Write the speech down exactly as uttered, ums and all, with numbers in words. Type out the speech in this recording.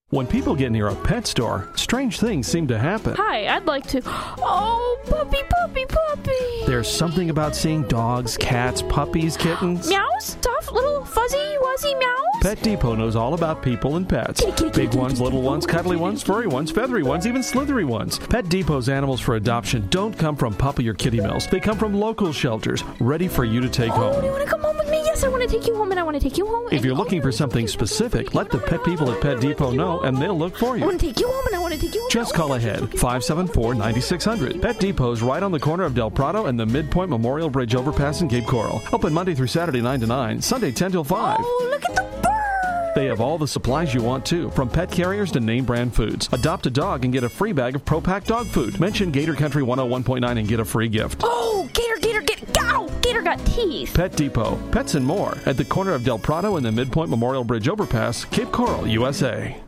When people get near a pet store, strange things seem to happen. Hi, I'd like to... Oh, puppy, puppy, puppy. There's something about seeing dogs, cats, puppies, kittens. Meows? Tough little fuzzy, wuzzy meows? Pet Depot knows all about people and pets. Kitty, kitty, Big kitty, ones, kitty, little kitty, ones, kitty, cuddly kitty, ones, kitty, furry ones, feathery ones, even slithery ones. Pet Depot's animals for adoption don't come from puppy or kitty mills. They come from local shelters, ready for you to take Oh, home. do you want to come home with me? Yes, I want to take you home, and I want to take you home. If you're looking for something specific, let the pet people at Pet Depot know, and they'll look for I you. want to take you home, and I want to take you home. Just call ahead, five seven four, nine six zero zero. Pet Depot's right on the corner of Del Prado and the Midpoint Memorial Bridge overpass in Cape Coral. Open Monday through Saturday nine to nine, Sunday ten till five. Oh, look at the bird. They have all the supplies you want, too, from pet carriers to name brand foods. Adopt a dog and get a free bag of Pro Pack dog food. Mention Gator Country one oh one point nine and get a free gift. Oh, Gator, Gator, Gator, Ow! Gator got teeth. Pet Depot, pets and more, at the corner of Del Prado and the Midpoint Memorial Bridge overpass, Cape Coral, U S A.